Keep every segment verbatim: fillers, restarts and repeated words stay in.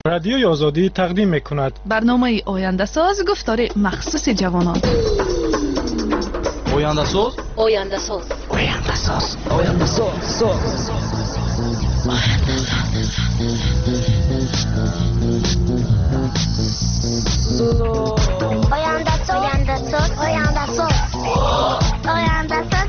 رادیوی آزادی تقدیم می‌کند برنامه آینده ساز گفتار مخصوص جوانان. آینده ساز آینده ساز آینده ساز آینده ساز آینده ساز آینده ساز آینده ساز آینده ساز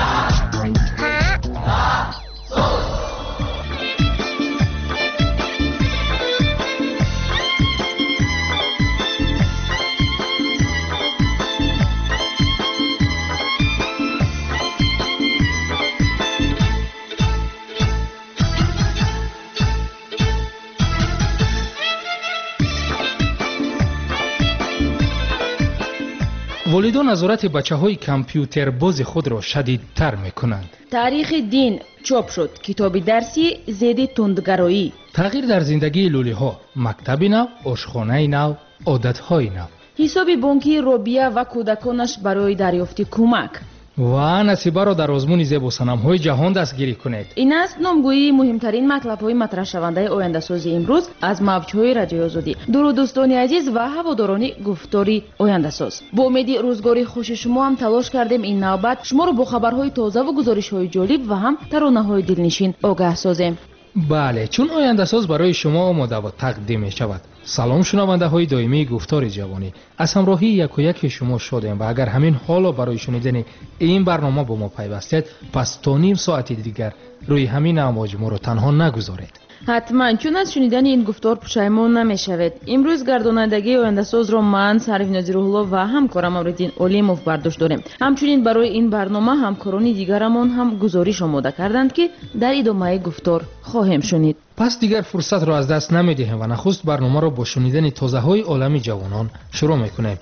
والدان نظارت بچه‌های کامپیوتر باز خود را شدیدتر می‌کنند. تاریخ دین چاپ شد. کتاب درسی ضد تندگرایی. تغییر در زندگی لولی‌ها، مکتب نو، آشخانه نو، عادت‌های نو. حساب بانکی روبیا و کودکانش برای دریافت کمک. و نصیبه را در آزمون زیب و صنم‌های جهان دستگیری کنید. این است نامگویی مهمترین مطلب‌های مطرح شونده آینده سازی امروز از موج‌های رادیوی آزادی. درود دوستان عزیز و هواداران گفتاری آینده ساز. با امید روزگاری خوش شما هم تلاش کردیم این نوبت شما را با خبرهای تازه و گزارش‌های جالب و هم ترانه‌های دلنشین آگاه سازیم. بله، چون آینده ساز برای شما آماده و تقدیم می شود. سلام شنونده های دائمی گفتار جوانی، از همراهی یک و یک شما شادیم و اگر همین حالا برای شنیدن این برنامه با ما پیوستید پس تا نیم ساعت دیگر روی همین امواج ما رو تنها نگذارید. حتما، چون از شنیدن این گفتار پشیمان نمیشوید. امروز گردانندگی آینده ساز را من سروین نظیرالله و همکارم امردین اولیموف برداشت داریم. همچنین برای این برنامه همکاران دیگرمان هم گزارش آماده کردند که در ادامه گفتار خواهیم شنید. پس دیگر فرصت را از دست نمیدهیم و نخست برنامه را با شنیدن تازه های عالم جوانان شروع میکنیم.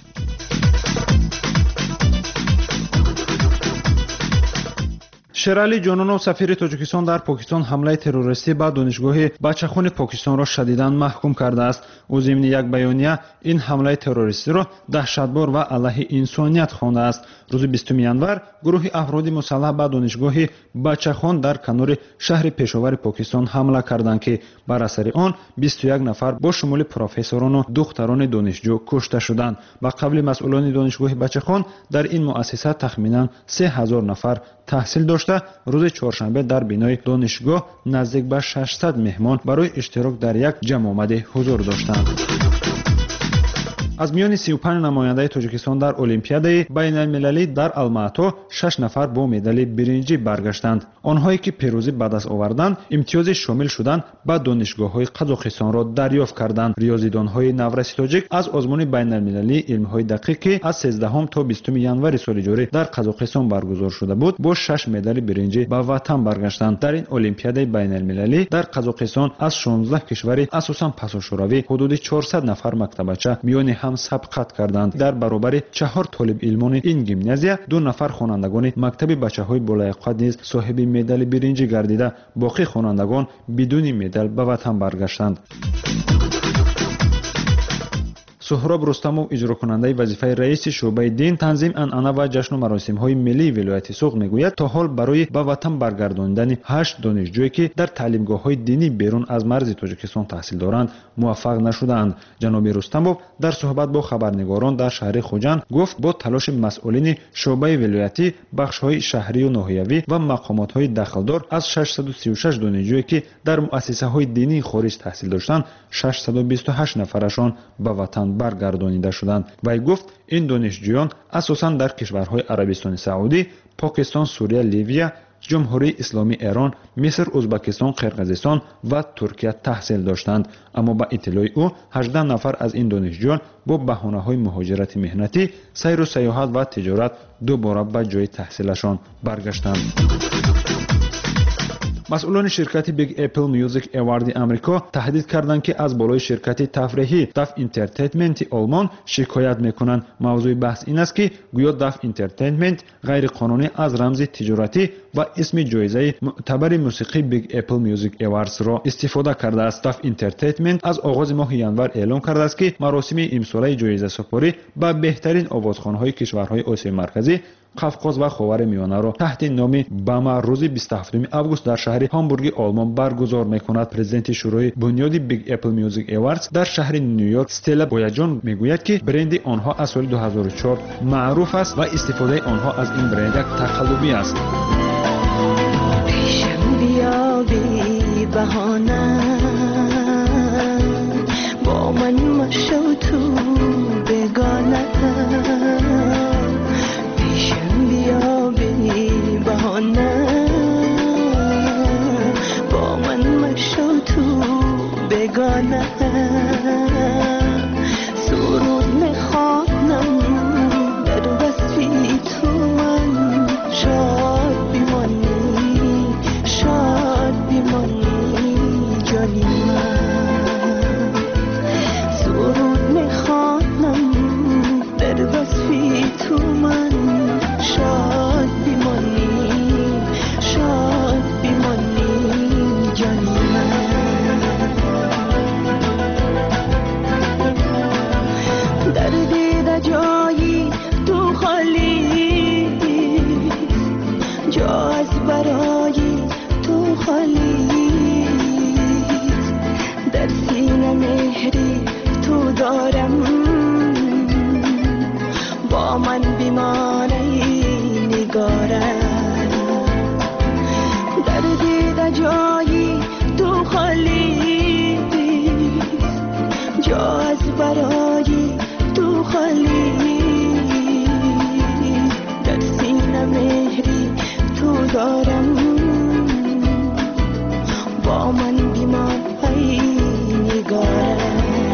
شیرعلی جانونов سفیر تاجیکستان در پاکستان حمله تروریستی به دانشگاه بچه‌خوان پاکستان را شدیداً محکوم کرده است. او ضمن یک بیانیه این حمله تروریستی را دهشتبار و علیه انسانیت خوانده است. روز بیستم январ گروه افراد مسلح به دانشگاه بچه‌خوان در کنار شهر پشاور پاکستان حمله کردند که بر اثر آن بیست و یک نفر با شمول پروفسوران و دختران دانشجو کشته شدند. به قبل مسئولان دانشگاه بچه‌خوان در این مؤسسه تخمیناً سه هزار نفر تحصیل داشته روز چهارشنبه در بینای دانشگاه نزدیک به ششصد مهمان برای اشتراک در یک جمع آمده حضور داشتند. از میان سی و پنج نماینده تاجیکستان در المپیادای بین المللی در الماتا شش نفر با مدال برنجی برگشتند. آنهایی که پیروزی به دست آوردند امتیاز شامل شدند به دانشگاه‌های قزاقستان را دریافت کردند. ریاضیدان‌های نورسی تاجیک از آزمون بین المللی علم‌های دقیق که از سیزدهم تا بیستم январ سال جاری در قزاقستان برگزار شده بود با شش مدال برنجی به وطن برگشتند. در این المپیادای بین المللی در قزاقستان از شانزده کشور اساساً پاساشوروی حدود چهارصد نفر مکتبچه میان هم سبقت کردند. در برابر چهار طالب علمان این گیمنازیا دو نفر خوانندگان مکتب بچه‌های بالای قد نیز صاحب مدال برنجی گردیده باقی خوانندگان بدون مدال به وطن برگشتند. سهراب رستمов اجرا کننده وظیفه رئیس شعبه دین تنظیم انعنه و جشن و مراسم های ملی ولایت سوق میگوید تا حال برای به وطن برگرداندن هشت دانشجویی که در تعلیمگاه های دینی بیرون از مرز تاجیکستان تحصیل دارند موفق نشدند. جناب رستمov در صحبت با خبرنگاران در شهر خوجند گفت با تلاش مسئولین شعبه ولایتی بخش های شهری و ناحیوی و مقامات های دخلدار از ششصد و سی و شش دانشجویی که در مؤسسه های دینی خارج تحصیل داشتند ششصد و بیست و هشت نفرشان به وطن برگردانیده شدند. وی گفت این دانشجویان اساساً در کشورهای عربستان سعودی، پاکستان، سوریه، لیبیا، جمهوری اسلامی ایران، مصر، ازبکستان، قرقیزستان و ترکیه تحصیل داشتند. اما با اطلاع او هجده نفر از این دانشجویان با بهانه‌های مهاجرت مهنتی، سیر و سیاحت و تجارت دوباره به جای تحصیلشان برگشتند. مسئولان شرکت بیگ اپل میوزیک اوارد امریکا تهدید کردند که از بالای شرکت تفریحی داف انترتینمنت آلمان شکایت میکنند. موضوع بحث این است که گویا داف انترتینمنت غیر قانونی از رمز تجارتی و اسم جایزه معتبر موسیقی بیگ اپل میوزیک اوارز را استفاده کرده است. داف انترتینمنت از آغاز ماه январ اعلام کرده است که مراسم امساله جایزه سپاری به بهترین آوازخوان‌های کشورهای آسیای مرکزی қавқоз ва ховармиёнаро таҳти номи бама рӯзи бисту ҳафтуми август дар шаҳри ҳамбурги олмон баргузор мекунад. президенти шӯрои бунёди Big Apple Music Awards дар шаҳри Нью-Йорк Стелла Бояҷон мегӯяд, ки бренди онҳо аз соли ду ҳазору чор маъруф аст ва истифодаи онҳо аз ин бренд як тақаллубӣ аст. با من مشو تو بگانه پیشم بیا بی بهانه با من مشو تو بگانه سرود میخوانم در وصفی تو من شاد بیمانی شاد بیمانی جانی من تو من شاد بیمانی شاد بیمانی جانی من در دیده جایی تو خالی جا از برای تو خالی در سینه مهری تو دارم با من بیماری نگارم در دیده جایی تو خالی جا از برای تو خالی در سینه مهری تو دارم با من بیماری نگارم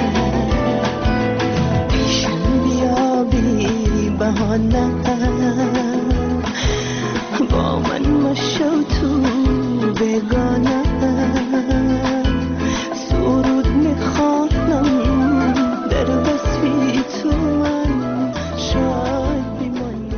بهانه با من مشو تو بگانه سرود میخوانم در وصفی تو من شاد بیمانی.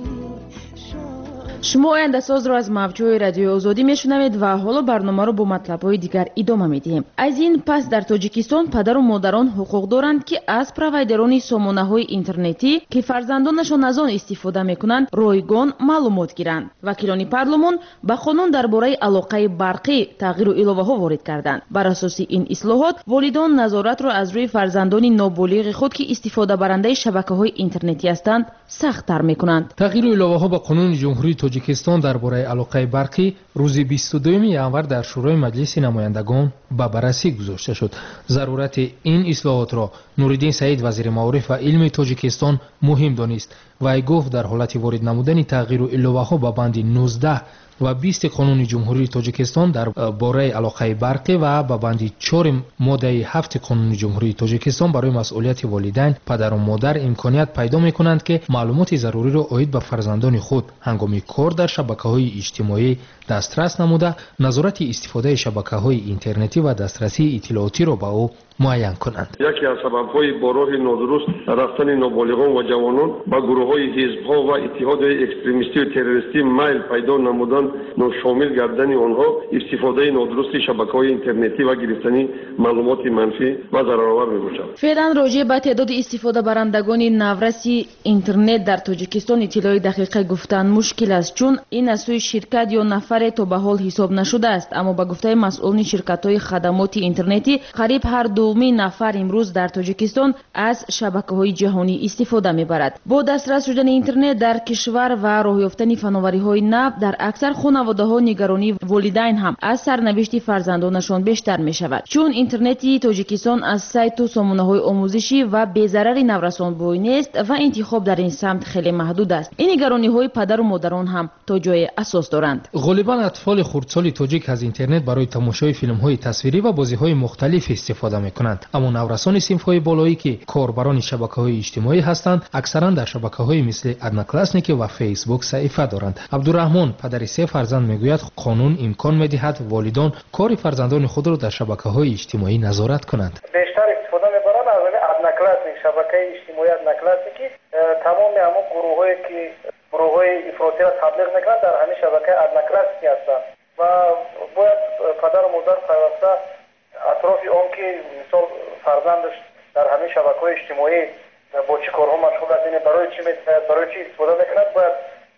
شما آینده ساز را از موجهای رادیوی آزادی میشنوید و حالا برنامه را با مطلب‌های دیگر ادامه میدیم. از این پس در تاجیکستان پدر و مادران حقوق دارند که از پروایدران سامانه‌های اینترنتی که فرزندانشان از آن استفاده میکنند رایگان معلومات گیرند. وکیلان پارلمان به قانون درباره علاقه برقی تغییر و الоваҳо وارد کردند. بر اساس این اصلاحات والدان نظارت را از روی فرزندان نابالغ خود که استفاده برنده شبکه‌های اینترنتی هستند سخت‌تر میکنند. تغییر و الоваҳо به قانون جمهوری تاجیکستان درباره علاقه برقی روز بیست و دوم январ در شورای مجلس نمایندگان به بررسی گذاشته شد. ضرورت این اصلاحات را نورالدین سعید وزیر معارف و علم تاجیکستان مهم دانست. وی گفت در حالت وارد نمودن تغییر و الоваҳо به بند نوزده و بیست قانون جمهوری تاجیکستان در باره علاقه برقی و به بند چهار ماده هفت قانون جمهوری تاجیکستان برای مسئولیت والدین پدر و مادر امکانیت پیدا میکنند که معلومات ضروری را عاید به فرزندان خود هنگام کار در شبکه‌های اجتماعی دسترس نموده نظارت استفاده شبکه‌های اینترنتی و دسترسی اطلاعاتی را به او معین کنند. یکی از سبب‌های با راه نادرست رفتن نابالغان و جوانان به گروه‌های حزب‌ها و اتحادهای اکستریمیستی و تروریستی میل پیدا نمودن ناشامل گردن آنها استفاده نادرست شبکه‌های اینترنتی و گرفتن معلومات منفی و ضررآور می‌باشد. فعلا راجع به تعداد استفاده برندگان نورس اینترنت در تاجیکستان اطلاع دقیق گفتن مشکل است، چون این از سوی شرکت یا نفر تا به حال حساب نشده است. اما به گفته مسئولین شرکت‌های خدمات اینترنتی قریب هر دومی نفر امروز در تاجیکستان از شبکه‌های جهانی استفاده می‌برد. با دسترس شدن اینترنت در کشور و راه یافتن فناوری‌های نو در اکثر خانواده‌ها نگرانی والدین هم از سرنوشت فرزندانشان بیشتر می‌شود، چون اینترنتی تاجیکستان از سایت و سامانه‌های آموزشی و بی‌ضرر نورسان بوینه است و انتخاب در این سمت خیلی محدود است. این نگرانی‌های پدر و مادران هم تا جای اساس دارند. غالباً اطفال خردسال تاجیک از اینترنت برای تماشای فیلم‌های تصویری و بازی‌های مختلف استفاده می‌کنند. اما نورسان صنف‌های بالایی که کاربران شبکه‌های اجتماعی هستند، اکثراً در شبکه‌های مثل ادناکلاسنیک و فیسبوک صفحه دارند. عبدالرحمن پدر سه فرزند میگوید قانون امکان می‌دهد والدان کار فرزندان خود را در شبکه‌های اجتماعی نظارت کنند. بیشتر استفاده می‌برند از ادناکلاسنیک، شبکه اجتماعی ادناکلاسنیکی، تمام همه گروه‌هایی که گروه‌های افراطی را تبلیغ می‌کنند در همین شبکه ادناکلاسنیک هستند و باید پدر و مادر پیوسته اطراف اون که مثال فرزندش در همین شبکه‌های اجتماعی با چه کارها مشغول است، برای چی برای چی استفاده می‌کند، باید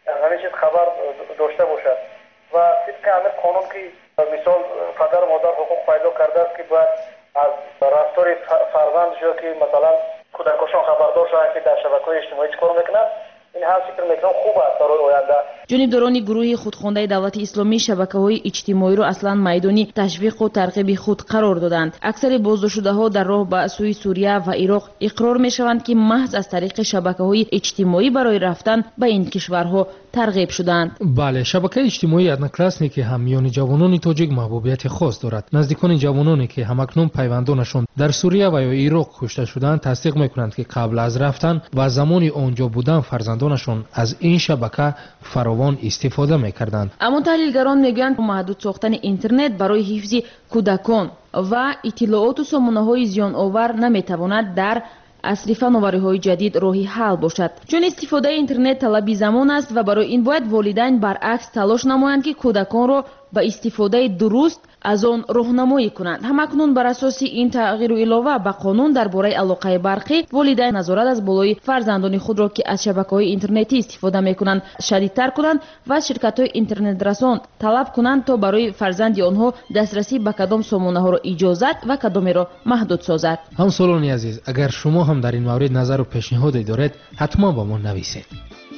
از همه چیز خبر داشته باشد و طبق همین قانون که مثال پدر و مادر حقوق پیدا کرده است که باید از رفتار فرزندشون که مثلا کودکاشون خبردار شدن که در شبکه‌های اجتماعی چیکار میکنن، این هم فکر میکنم خوب است برای آینده. جانب دورانی گروه خودخوانده دولت اسلامی شبکه‌های اجتماعی را اصلا میدانی تشویق و ترغیب خود قرار دادند. اکثر بازداشته‌ها در راه به سوی سوریه و عراق اقرار می‌شوند که محض از طریق شبکه‌های اجتماعی برای رفتن به این کشورها ترغیب شدند. بله، شبکه اجتماعی ادناکلاسنی که هم میان جوانان تاجیک محبوبیت خاص دارد. نزدیکان جوانانی که همکنون پیوندانشان در سوریه و یا عراق کشته شدند تصدیق می‌کنند که قبل از رفتن و زمانی آنجا بودن فرزندانشان از این شبکه فراوان استفاده می‌کردند. اما تحلیلگران میگویند محدود ساختن اینترنت برای حفظ کودکان و اطلاعات و سامانه‌های زیان آور نمی‌تواند در عصر فناوری‌های جدید راهی حل باشد، چون استفاده اینترنت طلبی زمان است و برای این باید والدین برعکس تلاش نمایند که کودکان را به استفاده درست از آن راهنمایی کنند. همکنون بر اساس این تغییر و علاوه به قانون درباره علاقه برقی، والدین نظارت از بالای فرزندان خود را که از شبکه‌های اینترنتی استفاده می‌کنند شدیدتر کنند و از شرکت‌های اینترنت رسان طلب کنند تا برای فرزند آنها دسترسی به کدام سامانه‌ها را اجازت و کدامی را محدود سازد. همسالان عزیز، اگر شما هم در این مورد نظر و پیشنهادی دارید حتما با ما نویسید.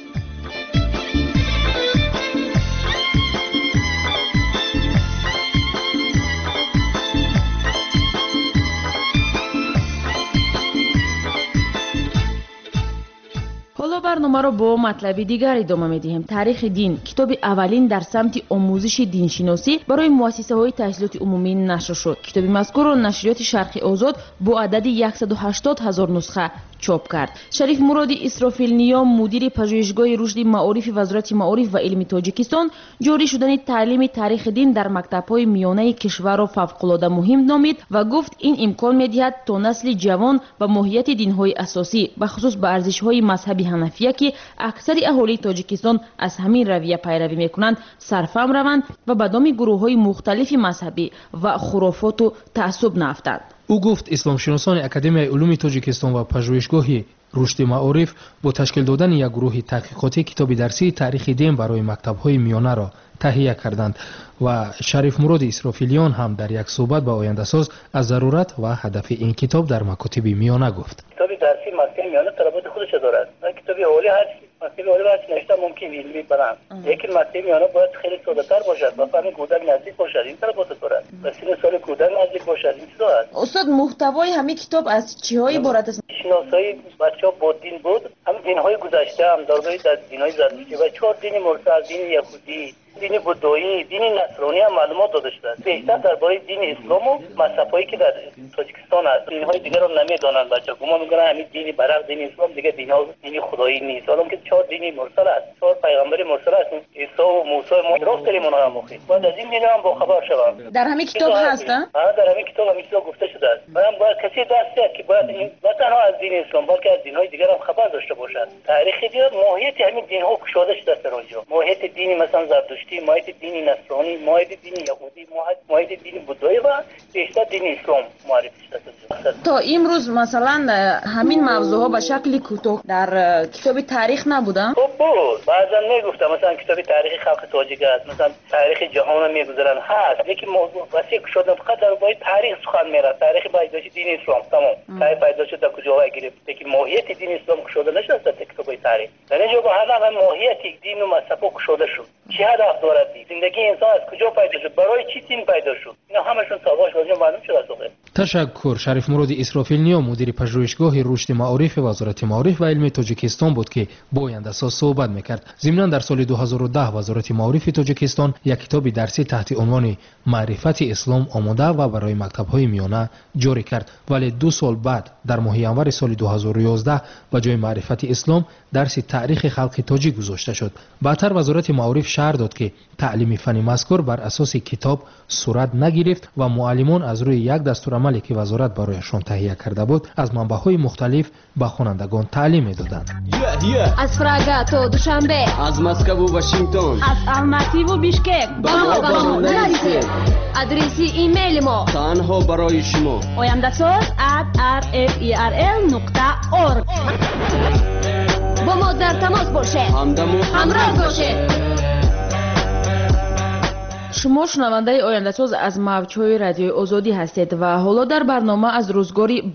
حالا برنامه را با مطلبی دیگر ادامه می‌دهیم. تاریخ دین، کتاب اولین در سمت آموزش دینشناسی برای مؤسسه‌های تحصیلات عمومی نشر شد. کتاب مذکور را نشریات شرق آزاد با عدد صد و هشتاد هزار نسخه چاپ کرد. شریف مرادی اسرافیل نیا، مدیر پژوهشگاه رشد معارف وزارت معارف و علم تاجیکستان، جاری شدن تعلیم تاریخ دین در مکتب‌های میانه کشور را فوق‌العاده مهم نامید و گفت این امکان می‌دهد تا نسل جوان به ماهیت دین‌های اساسی به خصوص به ارزش‌های مذهبی حنفیه که اکثر اهالی تاجیکستان از همین رویه پیروی می‌کنند سرفهم روند و به دام گروه‌های مختلف مذهبی و خرافات و تعصب نافتند. او گفت اسلام شناسان اکادمی علوم تاجیکستان و پژوهشگاه رشد معارف با تشکیل دادن یک گروه تحقیقاتی کتاب درسی تاریخ دین برای مکتب‌های میانه را تهیه کردند و شریف مراد اسرافیلیان هم در یک صحبت با آینده ساز از ضرورت و هدف این کتاب در مکاتب میانه گفت. کتاب درسی مکتب میانه طلبات خودش دارد. کتاب اولی هر مکتب اولی هر نوشته ممکن علمی برام. لیکن مکتب میانه باید خیلی ساده‌تر باشد و فهم کودک نزدیک باشد. این طلبات دارد. و سن سال کودک نزدیک باشد. این چیزا است. استاد محتوای همین کتاب از چی‌های عبارت است؟ شناسایی بچه‌ها با دین بود. هم دین‌های گذشته هم درباره دین‌های زرتشتی و چهار دین مرسل، دین یهودی، دین بودایی، دین نصرانی هم معلومات داده شده. بیشتر درباره دین اسلام و مذهبایی که در تاجیکستان هست. دین‌های دیگر رو نمی‌دانند بچه‌ها. گمان می‌کنن همین دین برق دین اسلام دیگه دین‌ها دین خدایی نیست. حالا که چهار دین مرسل است. چهار پیغمبر مرسل است. عیسی و موسی ما راست داریم اونها مخی. باید از این دین هم با خبر شوم. در همین کتاب هست؟ ها در همین کتاب همین چیزا گفته شده است. من باید کسی دست بیاد که باید این نه تنها از دین اسلام بلکه از دین‌های دیگر هم خبر داشته باشد. تاریخ دین ماهیت همین دین‌ها گشوده شده است در اونجا. ماهیت دینی مثلا زرتشتی، ماهیت دینی نصرانی، ماهیت دینی یهودی، ماهیت دینی بودایی و بیشتر دین اسلام معرفی شده. تا امروز مثلا همین موضوعها به شکل کوتاه در کتاب تاریخ نبودن؟ خب بود. بعضا میگفتم مثلا کتاب تاریخ خلق تاجیک است، مثلا تاریخ جهان میگذارن هست. لیکن موضوع وسیع شده فقط در باره تاریخ سخن میره. تاریخ پیدایش دین اسلام تمام. تاریخ پیدایش در کجا گرفت. لیکن ماهیت دین اسلام شده نشد در کتاب تاریخ. در اینجا با هر ماهیت دین و مذهب شده شد. چه هدف دارد دین؟ زندگی انسان از کجا پیدا شد؟ برای چی دین پیدا شد؟ اینا همشون سوالش واژه معلوم شده است. تشکر. شریف مراد اسرافیل نیا مدیر پژوهشگاه رشد معارف وزارت معارف و علم تاجیکستان بود که با آینده ساز صحبت میکرد. ضمن در سال دو هزار و ده وزارت معارف تاجیکستان یک کتاب درسی تحت عنوان معرفت اسلام آماده و برای مکتب‌های میانه جاری کرد، ولی دو سال بعد در ماه ینور سال دو هزار و یازده به جای معرفت اسلام درس تاریخ خلق تاجیک گذاشته شد. بعدتر وزارت معارف شرح داد که تعلیم فنی مذکور بر اساس کتاب صورت نگرفت و معلمان از روی یک دستورالعملی که وزارت برایشان تهیه کرده بود از منبع‌های مختلف به خوانندگان تعلیم می‌دادند. از فراگا تا دوشنبه، از مسکو و واشنگتن، از الماتی و بیشکک با ما با ما نرسید. آدرس ایمیل ما تنها برای شما oyandasaz at r f e r l nokta org. با ما در تماس باشه همدم و همراه باشه. шумо шунавандаи ояндасоз аз мавҷҳои радиои озодӣ ҳастед ва ҳоло дар барнома аз рӯзгори